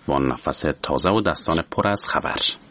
با نفس تازه و دستان پر از خبر.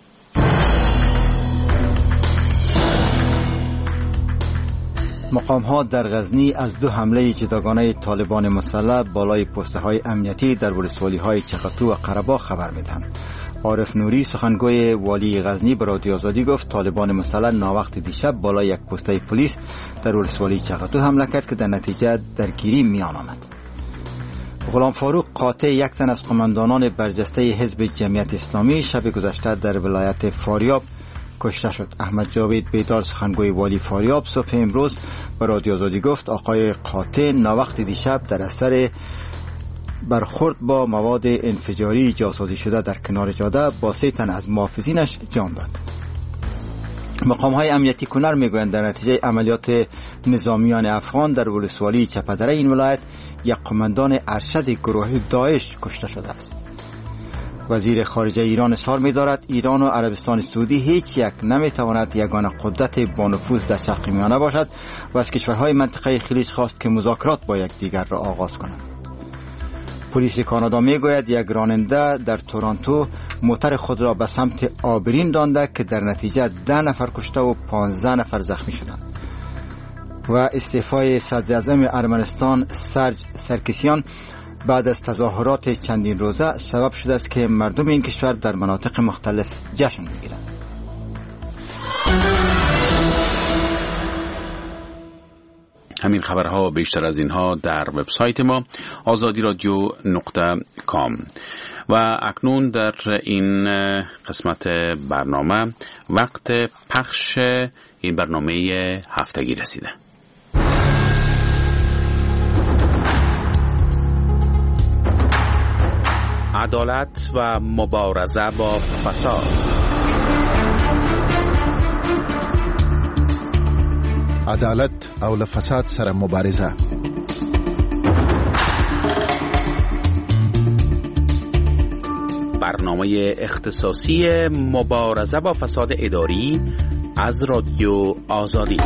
مقام‌ها در غزنی از 2 حمله جداگانه طالبان مسلح بالای پست‌های امنیتی در ولسوالی‌های چقطو و قره‌باغ خبر می‌دهند. عارف نوری سخنگوی والی غزنی به رادیو آزادی گفت طالبان مسلح ناوقت دیشب بالای یک پست پلیس در ولسوالی چقطو حمله کرد که در نتیجه درگیری میان آمد. غلام فاروق قاطع یک تن از قماندانان برجسته حزب جمعیت اسلامی شب گذشته در ولایت فاریاب کشته شد. احمد جاوید بیدار سخنگوی والی فاریاب صبح امروز به رادیو آزادی گفت آقای قاطع ناوقت دیشب در اثر برخورد با مواد انفجاری جاسازی شده در کنار جاده با 3 تن از محافظینش جان داد. مقام‌های امنیتی کنر میگویند در نتیجه عملیات نظامیان افغان در ولسوالی چپدره این ولایت یک قماندان ارشد گروه داعش کشته شده است. وزیر خارجه ایران اظهار می‌دارد ایران و عربستان سعودی هیچ یک نمی‌تواند یگانه قدرت با نفوذ در شرق میانه باشد و از کشورهای منطقه خلیج خواست که مذاکرات با یکدیگر را آغاز کنند. پلیس کانادا میگوید یک راننده در تورنتو موتر خود را به سمت آبرین رانده که در نتیجه 10 نفر کشته و 15 نفر زخمی شدند. و استعفای صدر اعظم ارمنستان سرج سرکسیان بعد از تظاهرات چندین روزه سبب شده است که مردم این کشور در مناطق مختلف جشن بگیرند. همین خبرها بیشتر از اینها در وبسایت ما azadi-radio.com. و اکنون در این قسمت برنامه وقت پخش این برنامه هفتگی رسیده. عدالت و مبارزه با فساد. عدالت او فساد سره مبارزه. برنامه اختصاصی مبارزه با فساد اداری از رادیو آزادی.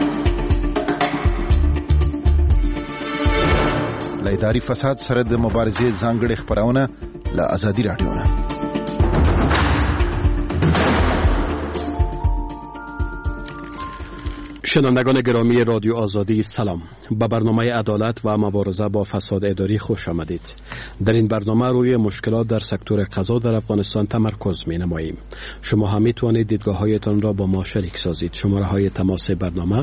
لایداری فساد سره د مبارزې ځانګړې خبرونه له آزادی رادیو نه. شنوندگان گرامی رادیو آزادی سلام. به برنامه عدالت و مبارزه با فساد اداری خوش آمدید. در این برنامه روی مشکلات در سکتور قضا در افغانستان تمرکز می نماییم. شما هم می توانید دیدگاه‌هایتان را با ما شریک سازید. شماره های تماس برنامه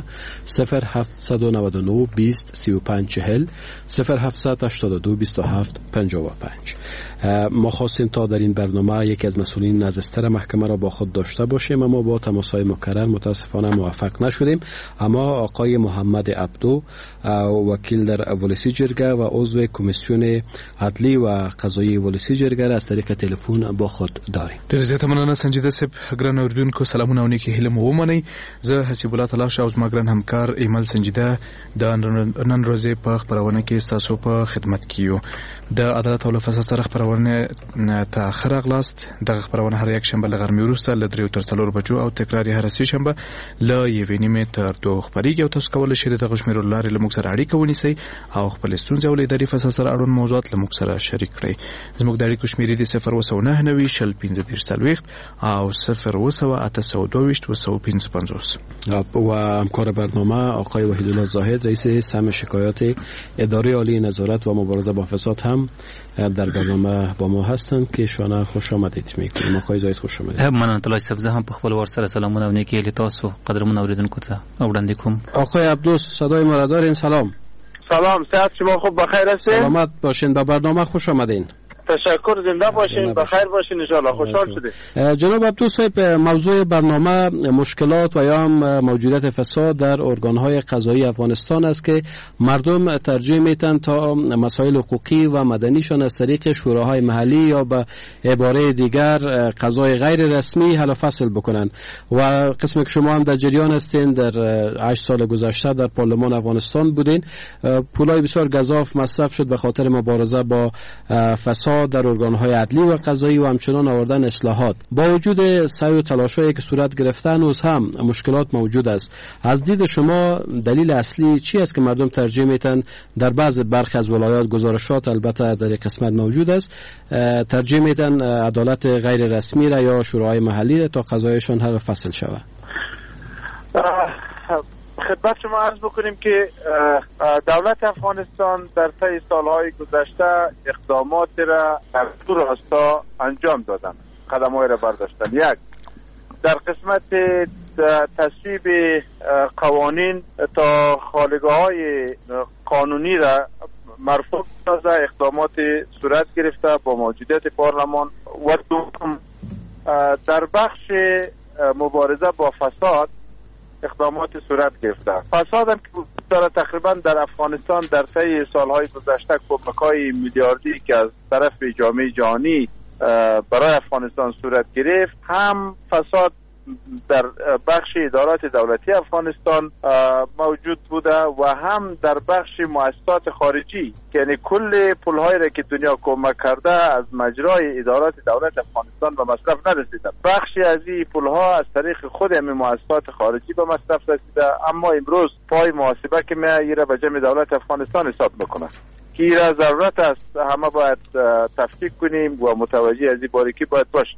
0799 20 35 40 0782 27 55. ما خواستیم تا در این برنامه یکی از مسئولین نزدستر محکمه را با خود داشته باشیم، اما با تماس‌های مکرر متاسفانه موفق نشدیم. اما آقای محمد عبدو وکیل در ولسی جرگه و عضو کمیسیون عدلی و قضایی ولسی جرگه را از طریق تلفن با خود داریم. ډیر زیاته مننه سنجیده صاحب. ګران اوریدونکو سلامونه او نیکی هیله مو ومنئ. زه حسیب الله تلاش او زما ګران همکار ایمل سنجیده د نن ورځې په خبرونه کې ستاسو په خدمت کې یو. د عدالت او فساد سره خبرونه ته اخر اغلاست. د خبرونه هر یک شنبه له غرمې وروسته له 3 تر 4 بجو او تکرار هر سه شنبه له 1:30 تر 2 خبريږي او تاسو کولی شئ د غشمیر لارې له موږ سره اړیکه ونیسئ او خپل ستونزې او اداري فساد سره اړوند موضوعات له موږ سره شریک کړئ. زموږ د اړیکو شمیرې دي 029 شل 15 او 02822 و همکار برنامه آقای وحیدالله زاهد رئیس سهم شکایات اداره عالی نظارت و مبارزه با فساد هم در برنامه با ما هستند که شما خوش آمدید میگیم. آقای زاهد خوش آمدید. من طلای سبزه هم په خپل ور سره سلامونه او نیکی له تاسو قدرمن اوریدونکو ته وړاندې کوم. آقای عبدوس صدای ما را دارین؟ سلام. سلام، صحت شما خوب، بخیر هستین؟ سلامت باشین، به برنامه خوش آمدین. تشکر، زنده باشین، بخیر باشین ان شاء الله. خوشحال شدیم. جناب عبدوس صاحب، موضوع برنامه مشکلات و یا هم موجودیت فساد در ارگان‌های قضایی افغانستان است که مردم ترجیح میتن تا مسائل حقوقی و مدنیشان از طریق شوراهای محلی یا به عباره دیگر قضای غیر رسمی حل و فصل بکنن و قسمی که شما هم در جریان هستین در 8 سال گذشته در پارلمان افغانستان بودین. پولای بسیار گزاف مصرف شد به خاطر مبارزه با فساد شما در ارگان‌های عدلی و قضایی و همچنان آوردن اصلاحات. با وجود سعی و تلاش‌هایی که صورت گرفته هنوز هم مشکلات موجود است. از دید شما دلیل اصلی چی است که مردم ترجیح میتن در برخی از ولایات، گزارشات البته در یک قسمت موجود است، ترجیح میتن عدالت غیر رسمی را یا شورای محلی را تا قضایشان حق فصل شود؟ خدمت شما عرض بکنیم که دولت افغانستان در طی سالهای گذشته اقدامات را در دو راستا انجام دادن، قدم‌های را برداشتن. یک، در قسمت تصویب قوانین تا خالگاه‌های قانونی را مرفوع سازه اقدامات صورت گرفته با موجودیت پارلمان، و دوم در بخش مبارزه با فساد اقدامات صورت گرفته. فساد هم که داره تقریبا در افغانستان در طی سالهای گذشته کمک‌های میلیاردی که از طرف جامعه جهانی برای افغانستان صورت گرفت، هم فساد در بخش ادارات دولتی افغانستان موجود بوده و هم در بخش مؤسسات خارجی، یعنی کل پول‌هایی را که دنیا کمک کرده از مجرای ادارات دولت افغانستان به مصرف نرسیده. بخشی از این پول‌ها از طریق خود همین مؤسسات خارجی به مصرف رسیده، اما امروز پای محاسبه که میره به جمع دولت افغانستان حساب میکنه که این را ضرورت است همه باید تفکیک کنیم و متوجه از این باریکی باید باشیم.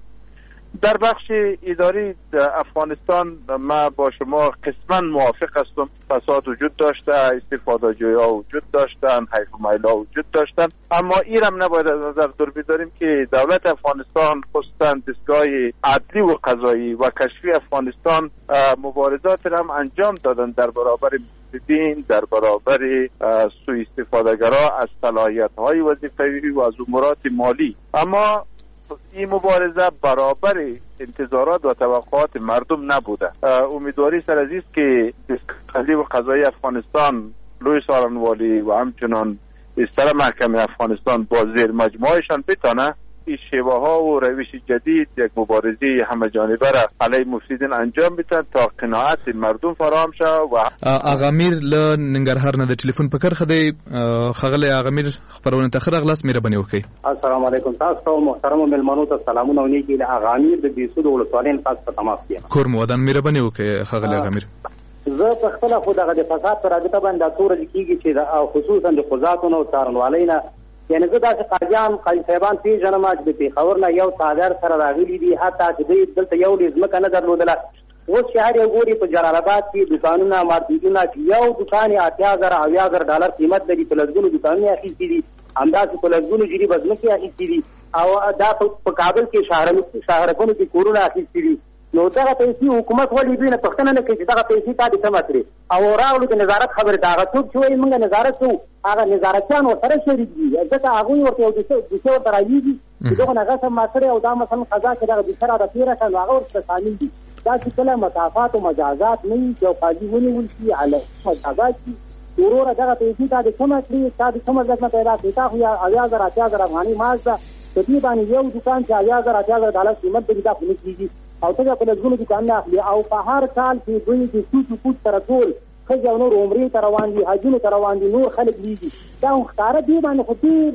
در بخش اداری افغانستان ما با شما قسما موافق هستم. فساد وجود داشته، استفاده جوی‌ها وجود داشتن، حیف و میل‌ها وجود داشتن، اما این هم نباید از نظر دور بداریم که دولت افغانستان خصوصا دستگاه عدلی و قضایی و کشفی افغانستان مبارزات هم انجام دادن در برابر مفسدین، در برابر سوء استفاده‌گرا از صلاحیت‌های وظیفه‌ای و از امورات مالی. اما این مبارزه برابر انتظارات و توقعات مردم نبوده. امیدواری سر از است که عدلی و قضایی افغانستان، لوی سارنوالی و همچنان استر محکمه افغانستان با زیر مجموعهشان بتانه این شیوه ها و روش جدید یک مبارزه همه جانبه را علیه مفسدین انجام بدن تا قناعت مردم فراهم شود. و آغا امیر له ننګرهار نه د ټلیفون په کرخه دی. خغلی آغا امیر خبرونه ته خره غلاس مهرباني وکړئ. السلام علیکم تاسو محترم ملمنو ته سلامونه او نیکی له آغا امیر د بیسود ولسوالۍ خاص په تماس کې کور مو ودان مهرباني وکړئ خغلی آغا امیر. زه په خپل خو دغه د فساد پر رابطه باندې تور کیږي چې خصوصا د قضاتو او څارنوالۍ نه، یعنی زه داسې قاضیان قاضي صاحبان پیژنم چې د پېښور نه یو څادر سره راغلي دي، حتی چې دوی دلته یو ځمکه نه درلودله. اوس چې هر یو ګوري په جلال آباد کې دوکانونه مارکیټونه یو دوکان یې 80,000 ډالر قیمت لري، په لسګونو دوکانونه اخیستي دي، همداسې په لسګونو جریبه ځمکې اخیستي دي، او دا په کابل کې شهرکونو کې کورونه اخیستي دي. نو دغه پیسې حکومت ولې دوی نه پوښتنه نه کوي چې دغه پیسې تا دې کمه کړې؟ او راغلو د نظارت خبرې ته هغه څوک چې وایي موږ نظارت کوو، هغه نظارتچیان ورسره شریک دي، ځکه هغوی ورته یو دوسیه ورته راویږي چې دغه نه غصب ما کړی او دا مثلا قضا چې دغه دوسیه راته تېره کړه نو هغه ورسره شامل دي. داسې کله مسافات او مجازات نه وي چې یو قاضي ونیول شي علیه مجازات شي، وروره دغه پیسې تا دې کمه کړې، تا دې کومه ځمکه پیدا کړې، تا خو 80,000 افغانۍ معاش ده، په دې باندې یو دوکان چې 80,000 ډالر قیمت لري دا خو نه کېږي، او ته په لږونو دوکانونه اخلي، او په هر کال کې دوی د سوچ کوټ سره ټول ښځې او نور عمرې ته روان دي، حجونو ته روان دي، نور خلک لیږي. دا خو ښکاره دې باندې خو ډېر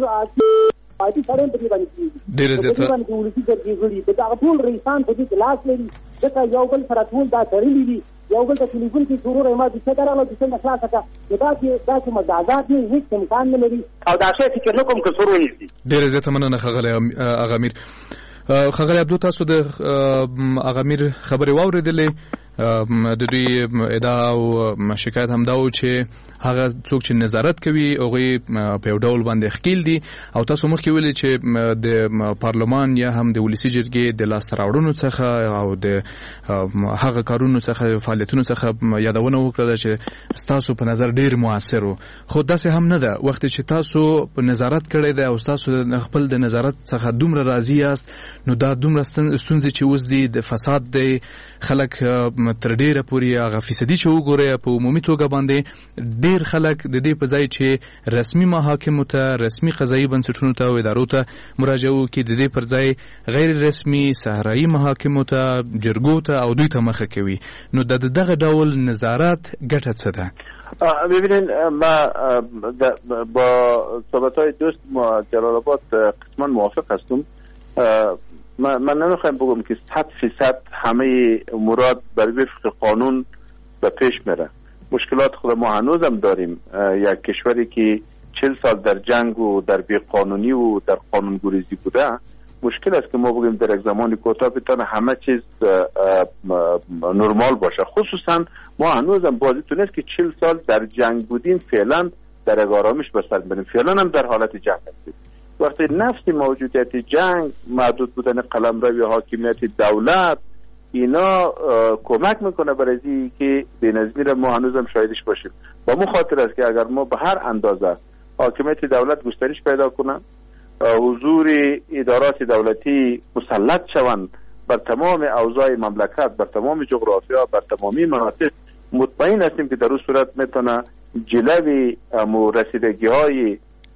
عادي سړی په دې باندې کېږي، ډېره زیاته باندې ولسي جرګې غړي د دغه ټول رئیسان په دې کې لاس لري، ځکه یو بل سره ټول دا تړلي دي، یو بل ته ټلیفون کې ضرور ما د څه درغله د څه نه خلاصه کړه، نو دا چې مجازات نه هیڅ امکان نه لري، او دا شی فکر نه کوم که څور ونیسي. ډېره زیاته مننه ښاغلی آغا امیر. ښاغلی عبدو، تاسو د آغا امیر خبرې واورېدلې. د دوی ادعا او شکایت همدا و چې هغه څوک چې نظارت کوي هغوی په یو ډول باندې ښکیل دي، او تاسو مخکې ویلي چې د پارلمان یا هم د ولسي جرګې د لاسته راوړنو څخه او د هغه کارونو څخه فعالیتونو څخه یادونه وکړه چې ستاسو په نظر ډېر موثر و، خو داسې هم نه ده. وخت چې تاسو په نظارت کړی دی او تاسو خپل د نظارت څخه دومره راضي یاست، نو دا دومره ستونزې چې اوس دي د فساد دی، خلک تر ډیره پورې هغه فیصدي چې وګورئ په عمومي توګه باندې ډیر خلک د دې په ځای چې رسمي محاکمو ته رسمي قضایي بنسټونو ته او ادارو ته مراجعه وکړي د دې پر ځای غیر رسمي صحرایي محاکمو ته جرګو ته او دوی ته مخه کوي. نو د دغه ډول نظارت ګټه څه ده؟ ببینید ما با صحبت‌های دوست ما جلال آباد قسما موافق هستم. من نمیخوایم بگم که 100% همه مراد بر وفق قانون به پیش میره. مشکلات خود ما هنوزم داریم. یک کشوری که 40 سال در جنگ و در بی‌قانونی و در قانونگریزی بوده، مشکل است که ما بگیم در یک زمان کوتاه بتونه همه چیز نرمال باشه. خصوصا ما هنوزم بازیتون است که 40 سال در جنگ بودیم، فعلا در یک آرامش به سر بریم، فعلا هم در حالت جنگ هستیم. وقتی نفس موجودیت جنگ، محدود بودن قلمرو حاکمیت دولت، اینا کمک میکنه برای که بی‌نظمی را ما هنوزم شاهدش باشیم. با مو خاطر است که اگر ما به هر اندازه حاکمیت دولت گسترش پیدا کنه، حضور ادارات دولتی مسلط شوند بر تمام اوضاع مملکت، بر تمام جغرافیا، بر تمامی مناطق، مطمئن هستیم که در اون صورت میتونه جلوی رسیدگی های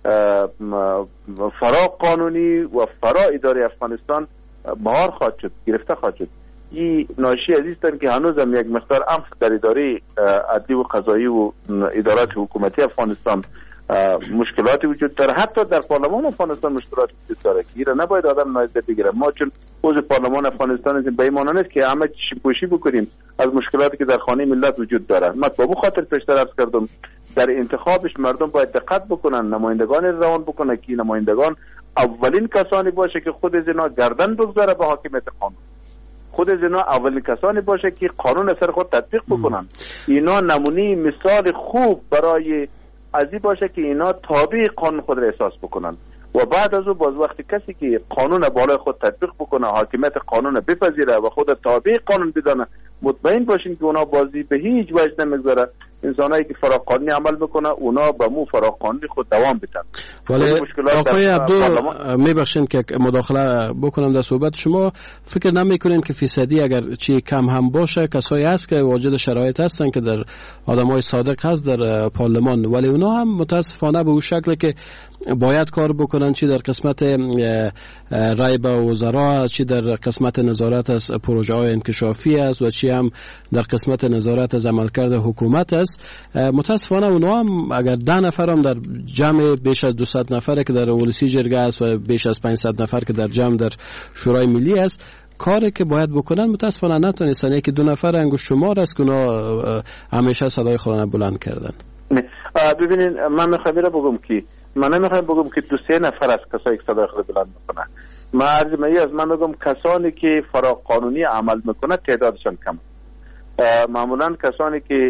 فرا قانونی و فرا اداره افغانستان مهار خواهد شد، گرفته خواهد شد. این ناشی از است که هنوز هم یک مقدار عنف در اداره عدلی و قضایی و ادارات حکومتی افغانستان مشکلاتی وجود داره. حتی در پارلمان افغانستان مشکلاتی وجود داره که ایره نباید آدم نادیده بگیره. ما چون عضو پارلمان افغانستان هستیم، به این معنی نیست که همه چشم‌پوشی بکنیم از مشکلاتی که در خانه ملت وجود داره. من به خاطر پیشتر عرض کردم در انتخابش مردم باید دقت بکنن، نمایندگان روان بکنن که نمایندگان اولین کسانی باشه که خود از اینا گردن بگذاره به حاکمیت قانون. خود از اینا اولین کسانی باشه که قانون سر خود تطبیق بکنن. اینا نمونه مثال خوب برای ازی باشه که اینا تابع قانون خود را احساس بکنن و بعد از او باز وقتی کسی که قانون بالای خود تطبیق بکنه، حاکمیت قانون بپذیره و خود تابع قانون بدانه، مطمئن باشین که اونا بازی به هیچ وجه نمیگذاره. انسانایی که فراقانونی عمل میکنه اونا به مو فراقانونی خود دوام بدن. ولی آقای عبدو میبخشین که مداخله بکنم در صحبت شما، فکر نمیکنین که فیصدی اگر چی کم هم باشه کسایی هست که واجد شرایط هستن که در آدمای صادق هست در پارلمان، ولی اونا هم متاسفانه به اون شکل که باید کار بکنن، چی در قسمت رای به وزرا، چی در قسمت نظارت از پروژه های انکشافی است و چی هم در قسمت نظارت از عملکرد حکومت است. متاسفانه اونا هم اگر 10 نفر هم در جمع بیش از 200 نفر که در ولسی جرگه است و بیش از 500 نفر که در جمع در شورای ملی است، کاری که باید بکنن متاسفانه نتونستن. یکی 2 نفر انگشت شمار است که اونا همیشه صدای خودشون بلند کردن. ببینین من نمیخوام بگم که 2-3 نفر از کسایی که صدای خود بلند میکنن. من بگم کسانی که فراقانونی عمل میکنه تعدادشان کم. معمولا کسانی که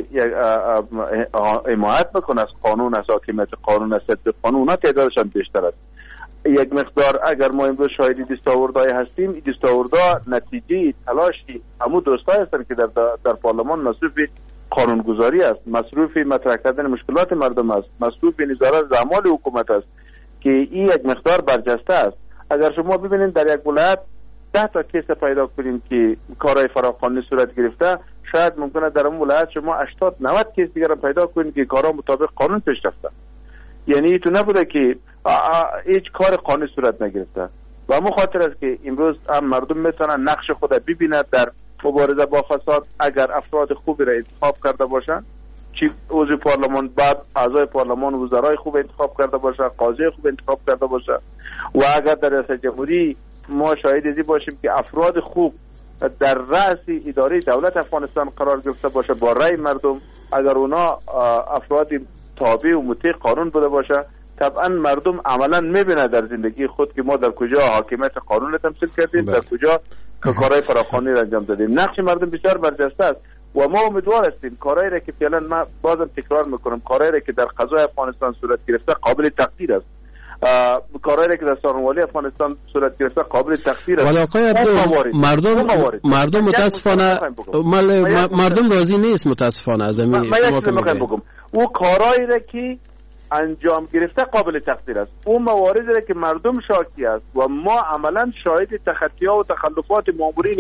حمایت میکنه از قانون، از حاکمیت قانون، از تطبیق قانون، اونا تعدادشان بیشتر است. یک مقدار اگر ما امروز شاهدی دستاوردهای هستیم، این دستاوردها نتیجه تلاشی همون دوستایی هستن که در پارلمان مصروف قانونگذاری است، مصروف مطرح کردن مشکلات مردم است، مصروف نظارت از اعمال حکومت است که این یک مقدار برجسته است. اگر شما ببینید در یک ولایت 10 تا کیس پیدا کنیم که کارهای فراقانونی صورت گرفته، شاید ممکنه در اون ولایت شما 80-90 کیس دیگر هم پیدا کنید که کارها مطابق قانون پیش رفته. یعنی تو نبوده که هیچ کار قانونی صورت نگرفته. و همون خاطر است که امروز هم مردم میتونن نقش خود ببینند در مبارزه با فساد اگر افراد خوبی را انتخاب کرده باشن، چی عضو پارلمان، بعد اعضای پارلمان، وزرای خوب انتخاب کرده باشه، قاضی خوب انتخاب کرده باشه. و اگر در ریاست جمهوری ما شاهد ازی باشیم که افراد خوب در رأس اداره دولت افغانستان قرار گرفته باشه با رأی مردم، اگر اونا افراد تابع و مطیع قانون بوده باشه، طبعا مردم عملا میبینه در زندگی خود که ما در کجا حاکمیت قانون را تمثیل کردیم، در کجا کارهای فراقانونی را انجام دادیم. نقش مردم بسیار برجسته است و ما امیدوار هستیم کارهایی را که فعلا ما بازم تکرار میکنم، کارهایی را که در قضای افغانستان صورت گرفته قابل تقدیر است. کارهایی را که در سارنوالی افغانستان صورت گرفته قابل تقدیر است. ولی آقای مردم متاسفانه مردم راضی نیست متاسفانه از این. او کارهایی را که انجام گرفته قابل تقدیر است. اون مواردی را که مردم شاکی است و ما عملا شاهد تخطی‌ها و تخلفات مامورین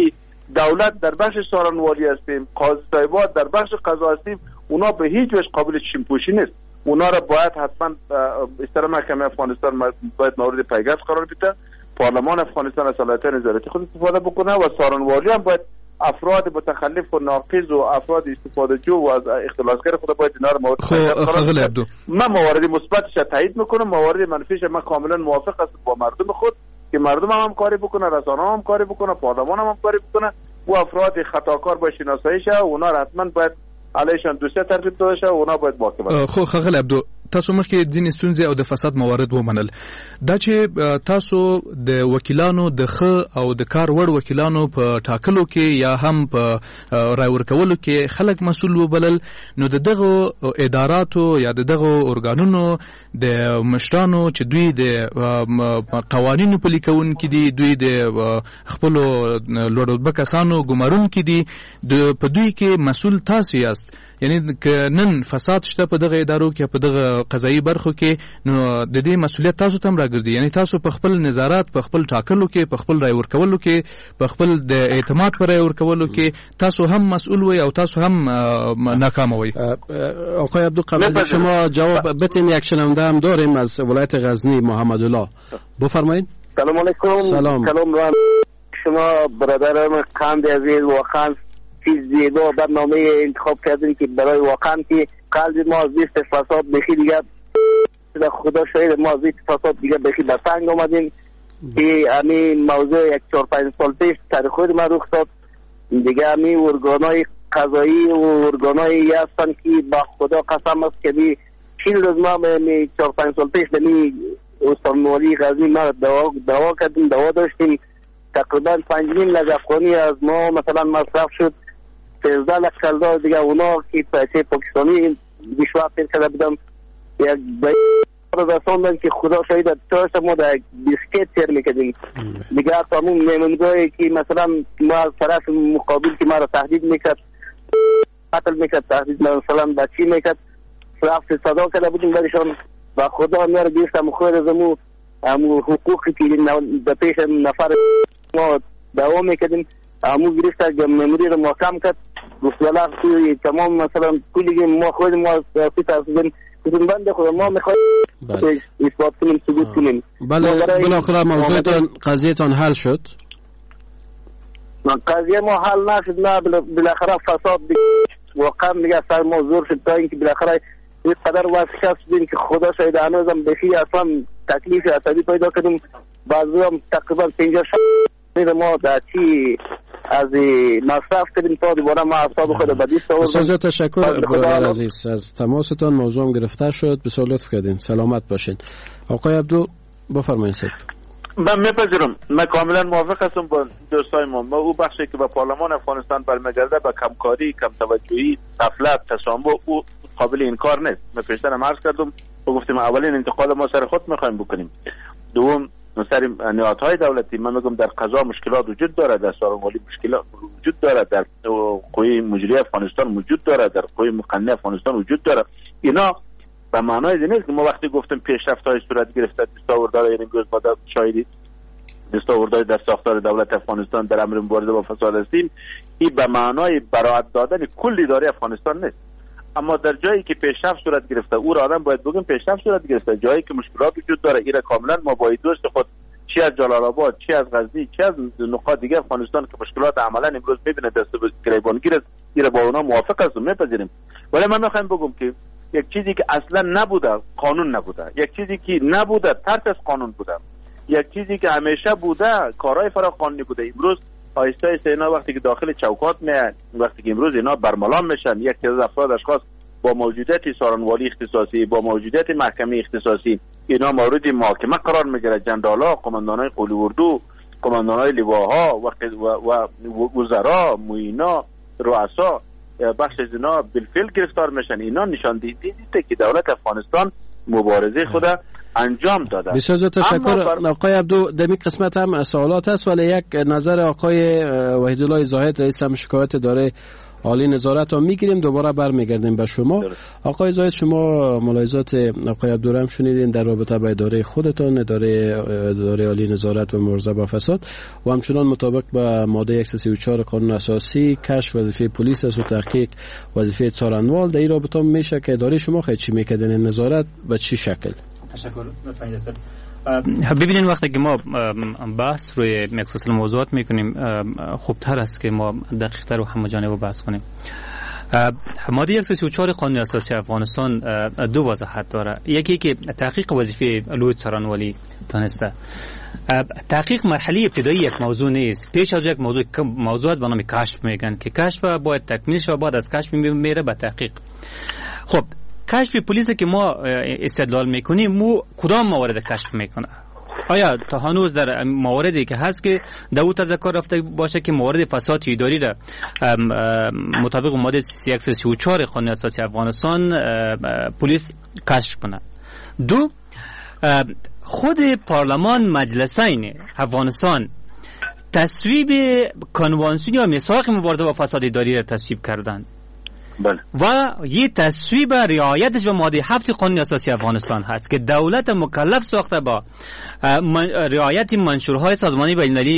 دولت در بخش سارنوالی هستیم، قاضی صاحبات در بخش قضا هستیم، اونا به هیچ وجه قابل چشم‌پوشی نیست. اونا را باید حتما استرا محکمه افغانستان باید مورد پیگرد قرار بده، پارلمان افغانستان از صلاحیت نظارتی خود استفاده بکنه و سارنوالی هم باید افراد متخلف و ناقض و افراد استفاده جو و از اختلاسگر خود باید اینا رو مورد پیگرد قرار. من موارد مثبتش تایید میکنم، موارد منفیش من کاملا موافق هستم با مردم خود که مردم هم کاری بکنه، رسانه هم کاری بکنه، پارلمان هم کاری بکنه و افراد خطاکار باید شناسایی شه و اونا حتما باید علیشان دوسیه ترتیب داده شه و اونا باید محاکمه. خو خغل عبدو تاسو مخکې ځینې ستونزې او د فساد موارد ومنل، دا چې تاسو د وکیلانو د ښه او د کار وړ وکیلانو په ټاکلو کې یا هم په رای ورکولو کې خلک مسؤل وبلل، نو د دغه اداراتو یا د دغه ارګانونو د مشرانو چې دوی د قوانینو پلي کوونکي دي، دوی د خپلو لوړ رتبه کسانو ګمارونکي دي، په دوی کې مسؤل تاسو یاست. یعنی که نن فساد شته په دغه ادارو کې په دغه قضایي برخو کې، نو د دې مسؤلیت تاسو ته هم راګرځي. یعنی تاسو په خپل نظارت، په خپل ټاکلو کې، په خپل رای ورکولو کې، په خپل د اعتماد پر رای ورکولو کې تاسو هم مسئول وي او تاسو هم ناکام وي. آقای عبدو قبل شما جواب بدین، یک شنونده هم داریم از ولایت غزنی، محمد الله، بفرمایید. سلام علیکم. سلام شما برادرم قند عزیز، واقعا چیز زیبا برنامه انتخاب کردیم که برای واقعا که قلب ما از لیست فساد بخی دیگه خدا شاید ما از لیست فساد دیگه بخی به تنگ آمدیم که همین موضوع 4-5 سال پیش سر خود ما رخ داد دیگه. همین ارگانای قضایی و ارگانایی هستن که با خدا قسم است که 40 روز ما 4-5 سال پیش دمی استانوالی غزنی ما دوا کردیم، دوا داشتیم، تقریبا 5.5 لک افغانی از ما مثلا مصرف شد. 13 لک کلدار دیگه اونا که پیسه پاکستانی بیشتر پیر کرده بودم یک باید رساندن که خدا شاید تاشت ما در بیسکیت سیر میکردیم دیگه. تمام میمونگاهی که مثلا ما از طرف مقابل که ما را تهدید میکرد، قتل میکرد، تهدید مثلا بچی میکرد، رفت صدا کرده بودیم برشان و خدا هم یاره گیستم خود از امو حقوقی که در پیش نفر ما دعوا میکردیم امو گرفت مموری رو محکم کرد، گفت والا تمام مثلا کلی ما خود ما تصدیم کدوم بنده خود ما میخوایم اثبات کنیم، ثبوت کنیم. بله بالاخره موضوعتان قضیهتان حل شد؟ قضیه ما حل نشد، نه بالاخره فساد واقعا دیگه سر ما زور شد تا اینکه بالاخره این قدر واسه شدیم که خدا شاید هنوزم بخی اصلا تکلیف عصبی پیدا کردیم. بعضی هم تقریبا 50 ما در چی از مصرف کردیم تا دوباره ما اصاب خود به دیست آوردیم. بسیار تشکر برادر عزیز از تماستان، موضوع گرفته شد، بسیار لطف کردین، سلامت باشین. آقای عبدو بفرمایید. من میپذیرم، من کاملا موافق هستم با دوستای ما او بخشی که به پارلمان افغانستان برمیگرده به کمکاری، کم توجهی، غفلت، تسامح او قابل انکار نیست. من پیشتر هم عرض کردم و گفتیم اولین انتقاد ما سر خود میخوایم بکنیم، دوم سر نهادهای دولتی. من میگم در قضا مشکلات وجود داره، در سارنوالی مشکلات وجود داره، در قوه مجریه افغانستان وجود داره، در قوه مقننه افغانستان وجود داره. اینا به معنای نیست که ما وقتی گفتیم پیشرفت‌های صورت گرفته دستاوردهای، یعنی امروز ما شاهدید دستاوردهای در ساختار دولت افغانستان در امر مبارزه با فساد هستیم، این به معنای براءت دادن کل اداره افغانستان نیست. اما در جایی که پیشرفت صورت گرفته او را آدم باید بگیم پیشرفت صورت گرفته. جایی که مشکلات وجود داره اینا کاملا ما باید دوست خود چی از جلال آباد، چی از غزنی، چی از نقاط دیگه افغانستان که مشکلات عملا امروز میبینه دست به گریبانگیر است، اینا با اونا موافق هستم، میپذیریم. ولی من میخوام بگم که یک چیزی که اصلا نبوده قانون نبوده، یک چیزی که نبوده ترک از قانون بوده، یک چیزی که همیشه بوده کارهای فراقانونی بوده. امروز آیسته آیسته اینا وقتی که داخل چوکات میان، وقتی که امروز اینا برملان میشن، یک تعداد افراد اشخاص با موجودیت سارنوالی اختصاصی، با موجودیت محکمه اختصاصی اینا مورد محاکمه قرار میگیره. جنرال‌ها، قماندانای قولی اردو، قماندانای لواها و وزرا، معینا، رؤسا بخش از اینا بالفعل گرفتار میشن. اینا نشان دیده که دولت افغانستان مبارزه خود انجام داده. بسیار تشکر آقای عبدو. در این قسمت هم سوالات هست، ولی یک نظر آقای وحیدالله زاهد رئیس هم شکایت اداره عالی نظارت رو میگیریم. دوباره برمیگردیم به شما. آقای زاید، شما ملاحظات آقای عبدالرحیم شنیدین در رابطه با اداره خودتان، اداره عالی نظارت و مبارزه با فساد، و همچنان مطابق با ماده 134 قانون اساسی کشف وظیفه پلیس است و تحقیق وظیفه څارنوال. در این رابطه میشه که اداره شما خیلی چی میکردین نظارت به چی شکل؟ تشکر. ببینین وقتی که ما بحث روی مخصوص موضوعات میکنیم خوبتر است که ما دقیق‌تر و همه‌جانبه بحث کنیم. ماده 134 قانون اساسی افغانستان دو وضاحت داره. یکی که تحقیق وظیفه لوی څارنوالی تانسته. تحقیق مرحله ابتدایی یک موضوع نیست. پیش از یک موضوعات به نام کشف میگن که کشف باید تکمیل شه و بعد از کشف میره به تحقیق. خب کشف پلیس که ما استدلال میکنیم مو کدام موارد کشف میکنه؟ آیا تا هنوز در مواردی که هست که در او تذکر رفته باشه که موارد فساد اداری را مطابق ماده 134 قانون اساسی افغانستان پلیس کشف کنه؟ دو، خود پارلمان مجلسین افغانستان تصویب کنوانسیون یا میثاق مبارزه با فساد اداری را تصویب کردند. بله. و یه تصویب رعایتش به ماده 7 قانون اساسی افغانستان هست که دولت مکلف ساخته با رعایت منشورهای سازمانی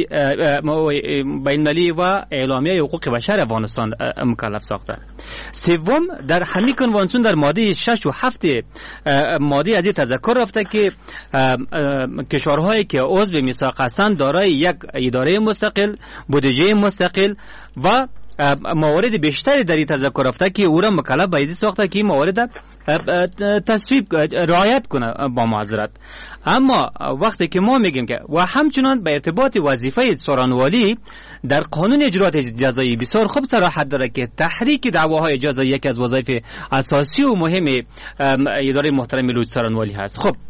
بین‌المللی و اعلامیه حقوق بشر افغانستان مکلف ساخته. سوم، در همین کنوانسیون در ماده 6 و 7 ماده از این تذکر رفته که کشورهایی که عضو میثاق هستند دارای یک اداره مستقل، بودجه مستقل و موارد بیشتری در این تذکر رفته که او را مکلف به این ساخته که موارد تصویب رعایت کنه با معذرت. اما وقتی که ما میگیم که و همچنان به ارتباط وظیفه څارنوالی در قانون اجرات جزایی بسیار خوب صراحت داره که تحریک دعواهای جزایی یکی از وظایف اساسی و مهم اداره محترم لوی څارنوالی هست. خب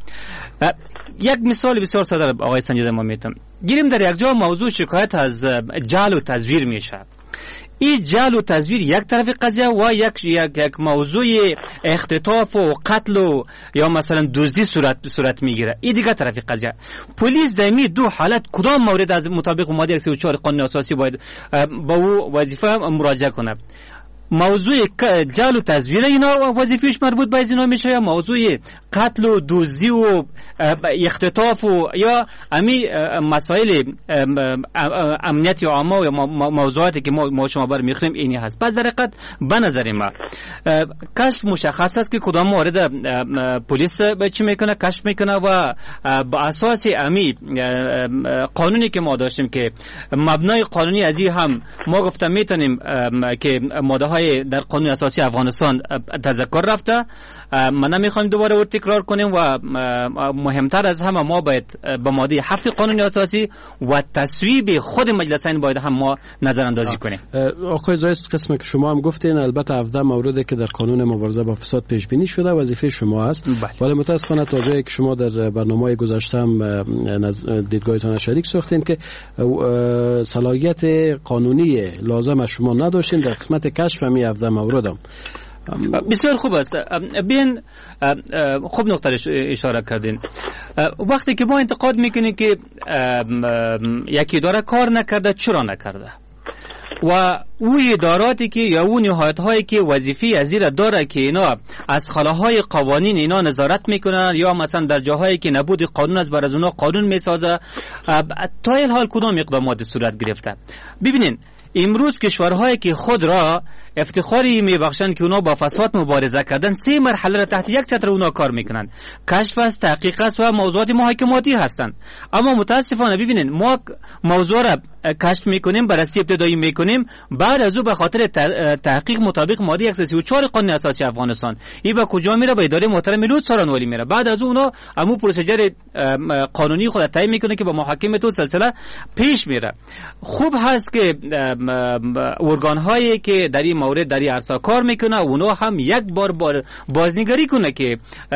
یک مثال بسیار ساده آقای سنجیده ما میتونم گیریم. در یک جا موضوع شکایت از جعل و تزویر میشه. این جعل و تزویر یک طرف قضیه و یک موضوع اختطاف و قتل و یا مثلا دزدی صورت میگیره. این دیگه طرف قضیه. پلیس در این دو حالت کدام مورد از مطابق ماده 134 قانون اساسی باید با او وظیفه مراجعه کنه؟ موضوع جعل و تزویر اینا وظیفهش مربوط به اینا میشه یا موضوع قتل و دزدی و اختطاف و یا امی مسائل امنیت عامه و موضوعاتی که ما شما بر میخوریم اینی هست. پس در حقیقت به نظر ما کشف مشخص است که کدام مورد پلیس چی میکنه، کشف میکنه و با اساس امی قانونی که ما داشتیم که مبنای قانونی از این هم ما گفتم میتونیم که ماده در قانون اساسی افغانستان تذکر رفته. من نمیخوایم دوباره او تکرار کنیم و مهمتر از همه ما باید به ماده 7 قانون اساسی و تصویب خود مجلسین باید هم ما نظر اندازی کنیم. آقای زاید، قسمی که شما هم گفتین البته 17 موردی که در قانون مبارزه با فساد پیش بینی شده وظیفه شما است، ولی متاسفانه تا جایی که شما در برنامه گذشته هم دیدگاهتان شریک ساختین که صلاحیت قانونی لازم از شما نداشتین در قسمت کشف می 17 موردم. بسیار خوب است. بین خوب نقطه اشاره کردین. وقتی که ما انتقاد میکنیم که یکی اداره کار نکرده، چرا نکرده؟ و او اداراتی که یا اون نهادهایی که وظیفه از این داره که اینا از خلاهای قوانین اینا نظارت میکنن یا مثلا در جاهایی که نبود قانون از بر از اونا قانون میسازه، تا این حال کدام اقدامات صورت گرفته؟ ببینین امروز کشورهایی که خود را افتخاری میبخشند که اونا با فساد مبارزه کردن 3 مرحله را تحت یک چتر اونا کار میکنن. کشف است، تحقیق است و موضوعات محاکماتی هستند. اما متاسفانه ببینین ما موضوع را کشف میکنیم، بررسی ابتدایی میکنیم، بعد از او به خاطر تحقیق مطابق ماده 134 قانون اساسی افغانستان این به کجا میره؟ به اداره محترم لوی څارنوالی میره. بعد از اون همو پروسیجر قانونی خود تعیین میکنه که با محاکمه تو سلسله پیش میره. خوب هست که ارگان هایی که در این مورد در این عرصه کار میکنه اونا هم یک بار بازنگری کنه که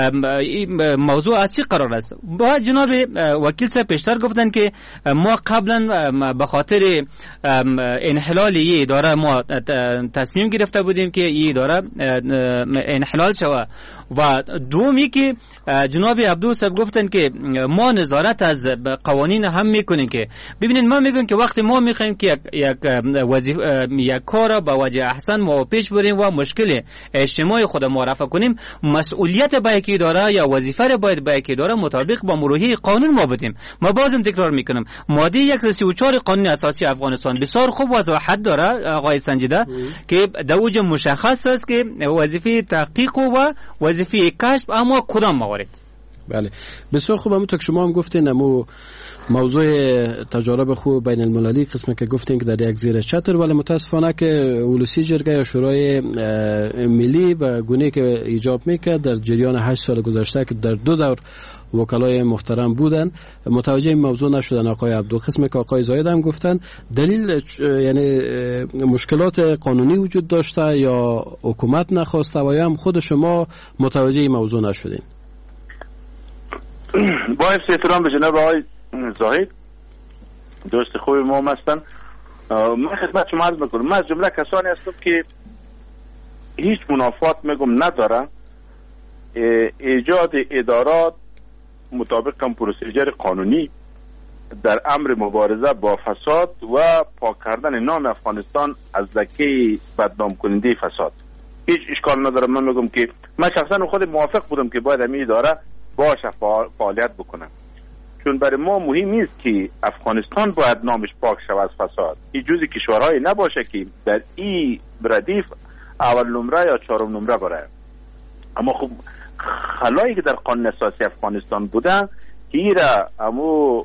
موضوع از چی قرار است. با جناب وکیل صاحب پیشتر گفتن که ما قبلا به خاطر انحلال یه اداره ما تصمیم گرفته بودیم که یه اداره انحلال شود. و دومی که جناب عبدو صاحب گفتن که ما نظارت از قوانین هم میکنیم. که ببینید ما میگیم که وقتی ما میخوایم که یک کار با وجه احسن ما پیش بریم و مشکل اجتماعی خود ما رفع کنیم، مسئولیت با یک اداره یا وظیفه را باید با یک اداره مطابق با مروحه قانون ما بدیم. ما بازم تکرار میکنم ماده 134 قانون اساسی افغانستان بسیار خوب وضاحت داره آقای سنجیده که در اوج مشخص است که وظیفه تحقیق و وظیفه کشف اما کدام موارد. بله بسیار خوب. همونطور که شما هم گفتین موضوع تجارب خوب بین المللی قسمی که گفتین که در یک زیر چتر، ولی متاسفانه که اولوسی جرگه یا شورای ملی و گونه که ایجاب میکرد در جریان 8 سال گذشته که در 2 دور وکلای محترم بودن متوجه این موضوع نشدن. آقای عبدو قسمی که آقای زاید هم گفتن دلیل یعنی مشکلات قانونی وجود داشته یا حکومت نخواسته و یا هم خود شما متوجه این موضوع نشدین؟ با احترام به جناب آقای زاهد دوست خوبی ما هستن، من خدمت شما عرض میکنم من از جمله کسانی هستم که هیچ منافات میگم نداره ایجاد ادارات مطابق کم پروسیجر قانونی در امر مبارزه با فساد و پاک کردن نام افغانستان از لکه بدنام کننده فساد. هیچ اشکال نداره. من میگم که من شخصا خود موافق بودم که باید این اداره باشه فعالیت بکنه، چون برای ما مهم نیست که افغانستان باید نامش پاک شود از فساد. این جزء کشورهای نباشه که در این ردیف اول نمره یا 4 نمره بره. اما خب خلایی که در قانون اساسی افغانستان بودن هیره امو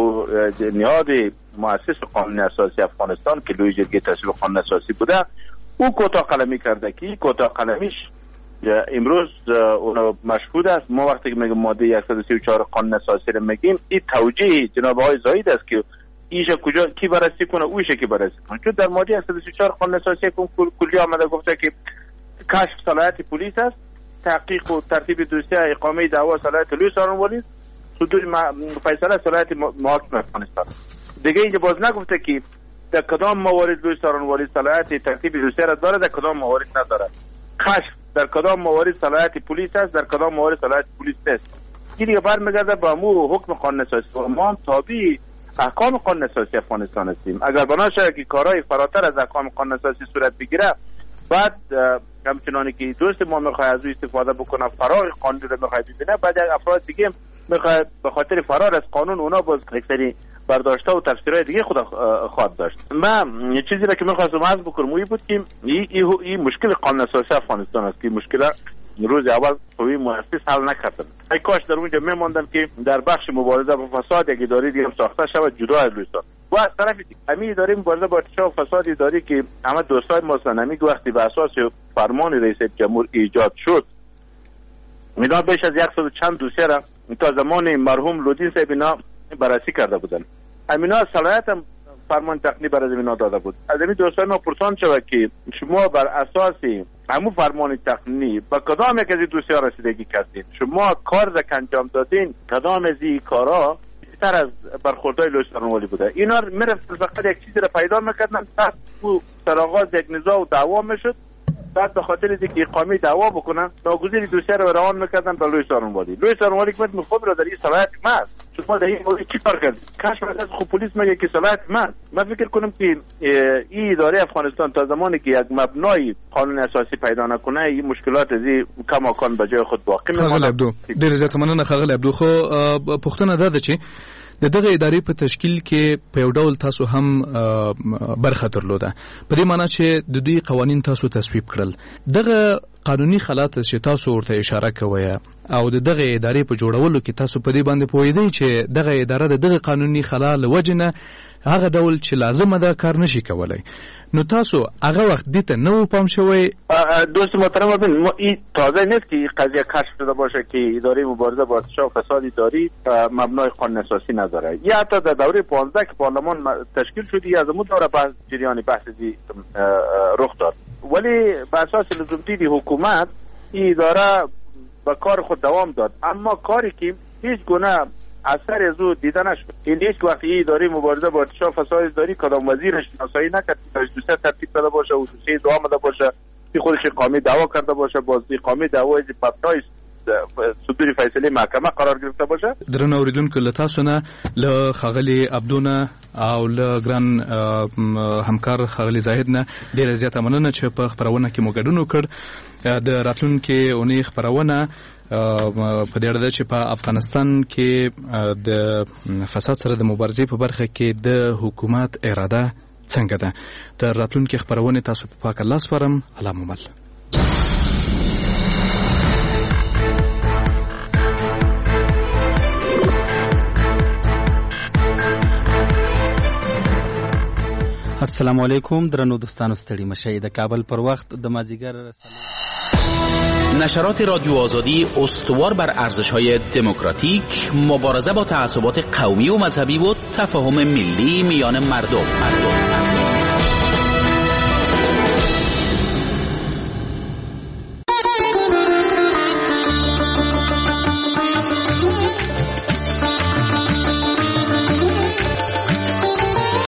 نیاد مؤسس قانون اساسی افغانستان که لوی جرگه تصویب قانون اساسی بوده او کوتاه قلمی کرده که کوتاه قلمیش امروز اون مشهود است. ما وقتی که میگم ماده 134 قانون اساسی رو میگیم این توجیه جناب آقای زاید است که ایشه کجا کی بررسی کنه اویشه کی بررسی کنه، چون در ماده 134 قانون اساسی کلی آمده گفته که کشف صلاحیت پلیس است، تحقیق و ترتیب دوسیه اقامه دعوا صلاحیت لوی سارنوالی، صدور فیصله صلاحیت محاکم افغانستان. دیگه اینجا باز نگفته که در کدام موارد لوی سارنوالی صلاحیت ترتیب دوسیه را داره، در کدام موارد نداره. کشف در کدام موارد صلاحیت پلیس است، در کدام موارد صلاحیت پلیس نیست. این دیگه برمیگرده با مو حکم قانون اساسی و ما هم تابع احکام قانون اساسی افغانستان هستیم. اگر بنا شود که کارهای فراتر از احکام قانون اساسی صورت بگیره، بعد همچنانی که دوست ما میخواد از او استفاده بکنه فرار قانون رو میخواد ببینه، بعد افراد دیگه میخواد به خاطر فرار از قانون اونا باز یک سری برداشته و تفسیرهای دیگه خود خواهد داشت. من چیزی را که میخواستم عرض بکنم این بود که این مشکل قانون اساسی افغانستان است که مشکل روز اول قوی مؤسس حل نکردن. ای کاش در اونجا میموندن که در بخش مبارزه با فساد یک اداره دیگه هم ساخته شود جدا از لویستان. و از طرف دیگه همین اداره مبارزه با ارتکاب فساد اداری که همه دوستای ما هستن، که وقتی به اساس فرمان رئیس جمهور ایجاد شد اینا بیش از 100 چند دوسیه را تا زمان مرحوم لودین صاحب اینا بررسی کرده بودن. امینا صلاحیت هم فرمان تقنی برای اینا داده بود. از این دوستان ما پرسان شود که شما بر اساس همو فرمان تقنی با کدام یک از این دوسیه رسیدگی کردین؟ شما کار را که انجام دادین کدام از این کارا بیشتر از برخوردهای لوی سارنوالی بوده؟ اینا میرفتن فقط یک چیزی را پیدا میکردن، بعد سرآغاز یک نزاع و دعوا میشد، بعد به خاطر اینکه اقامه دعوا بکنن ناگزیر دوسیه رو روان میکردن به لوی سارنوالی. لوی سارنوالی که خود را در این صلاحیت ماست، شما در این مورد چی کار کردید؟ کاش از خود پلیس میگه که صلاحیت ماست. من فکر کنم که این اداره افغانستان تا زمانی که یک مبنای قانون اساسی پیدا نکنه این مشکلات از کماکان به جای خود باقی میمونه. خغل عبدو ډیر زیات مننه. خغل عبدو خو پښتنه ده چې د دغه ادارې په تشکیل کې په یو ډول تاسو هم برخه درلوده، په دې معنی چې د دوی قوانین تاسو تصویب کړل. دغه قانوني خلات چې تاسو ورته اشاره کوي او د دغه ادارې په جوړولو کې تاسو په دې باندې پوهیدئ چې دغه اداره د دغه قانوني خلال وجنه هغه ډول چې لازمه ده کار نشي کولای، نو تاسو هغه وخت دې ته نو پام شوی؟ دوست محترم ببین ما این تازه نیست که قضیه کشف شده باشه که اداره مبارزه با ارتکاب فساد اداری مبنای قانون اساسی نداره. یا حتی در دوره 15 که پارلمان تشکیل شد از اون دوره بحث جریان بحثی رخ داد، ولی به اساس لزومدید حکومت این اداره به کار خود دوام داد. اما کاری که هیچ گونه اثر از او دیده نشد. این نیست وقتی اداره مبارزه با ارتشاء فساد داری کدام وزیرش شناسایی نکرد که دوسیه ترتیب کرده باشه و دوسیه دعا آمده باشه که خودش قامی دعوا کرده باشه باز قامی دعوا از پتنای صدور فیصله محکمه قرار گرفته باشه. درنو اوریدونکو له تاسو نه له خغلی عبدونه او له ګران همکار خغلی زاهد نه ډیره زیاته مننه چې په خبرونه کې مو ګډون وکړ. د راتلونکي اونۍ خبرونه په دې اړه ده چې په افغانستان کې د فساد سره د مبارزې په برخه کې د حکومت اراده څنګه ده. د راتلونکي خبرونه تاسو په پاک الله سپارم. الله مو مل. السلام علیکم درنو دوستانو ستړي مشه د کابل پر وخت د مازیګر نشرات رادیو آزادی استوار بر ارزش‌های دموکراتیک، مبارزه با تعصبات قومی و مذهبی و تفاهم ملی میان مردم.